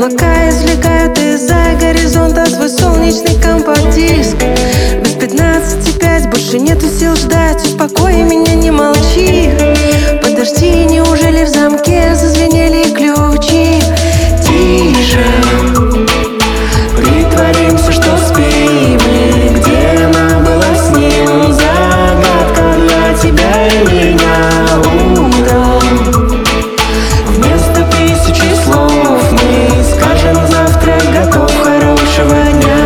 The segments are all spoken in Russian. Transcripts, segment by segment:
облака извлекают из-за горизонта свой солнечный компакт-диск. Без 15:05 больше нету сил ждать, успокой меня, не молчи. Подожди, неужели в замке зазвенели ключи? Тише, притворимся, что спим, и где она была с ним? Загадка для тебя и меня. Утром вместо 1000 слов мы скажем завтра готов, хорошего дня.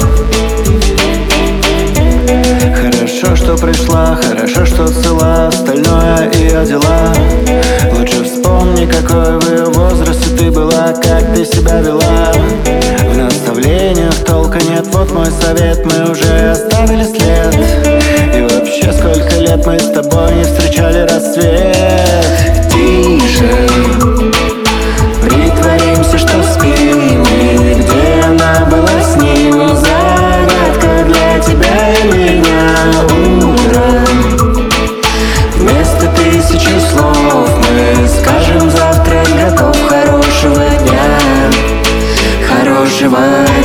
Хорошо, что пришла, хорошо, что цела, остальное ее дела. Лучше вспомни, какой в ее возрасте ты была, как ты себя вела. В наставлениях толка нет, вот мой совет, мы уже оставили след. И вообще, сколько лет мы с тобой не встречали рассвет. Тише, притворимся, что спим, и где она была с ним? Загадка для тебя и меня. Утром вместо 1000 слов мы скажем завтра готов, хорошего дня, хорошего дня.